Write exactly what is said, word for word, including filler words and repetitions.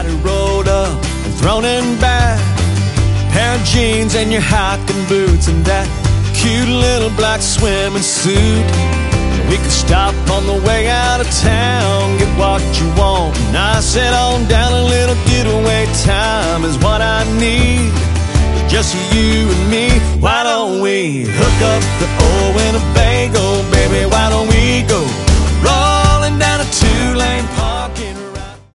got it rolled up and thrown in back. Pair of jeans and your hiking boots and that cute little black swimming suit. We could stop on the way out of town, get what you want, and I sit on down. A little getaway time is what I need, just you and me. Why don't we hook up the old Winnebago